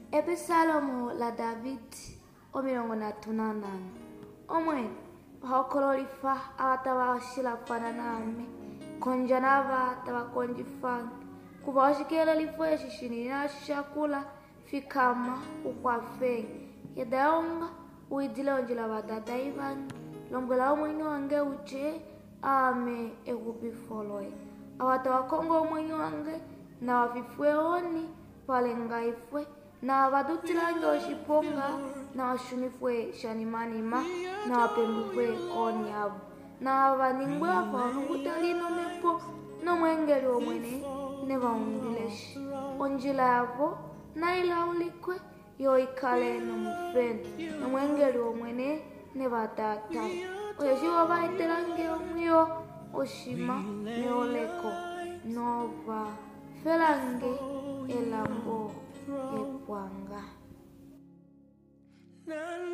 Ebisalomo la David omirongo na tunanana. Omwe hakololifa abatawashila pana nami konjanava tabakonjifana kubashikela lifwe shishini na shakula fikama ukwafe yedaonga uidile onjila batata ivan longela omwenye wange uche ame egubifoloe awatawakongo omwenye wange na wafifwe oni pale ngaifwe na badutilange oshiponga na washunifwe shanimanima na wapembifwe konyabu na baningwe afanukutalino mepo no mwengeli omwene ne baundileshi onjila yavo na ilaulikwe yo ikale no mufeni no mwengeli omwene ne batata oyeshiwa baitelange omwiyo oshima ne oleko nova felange elambo epwanga.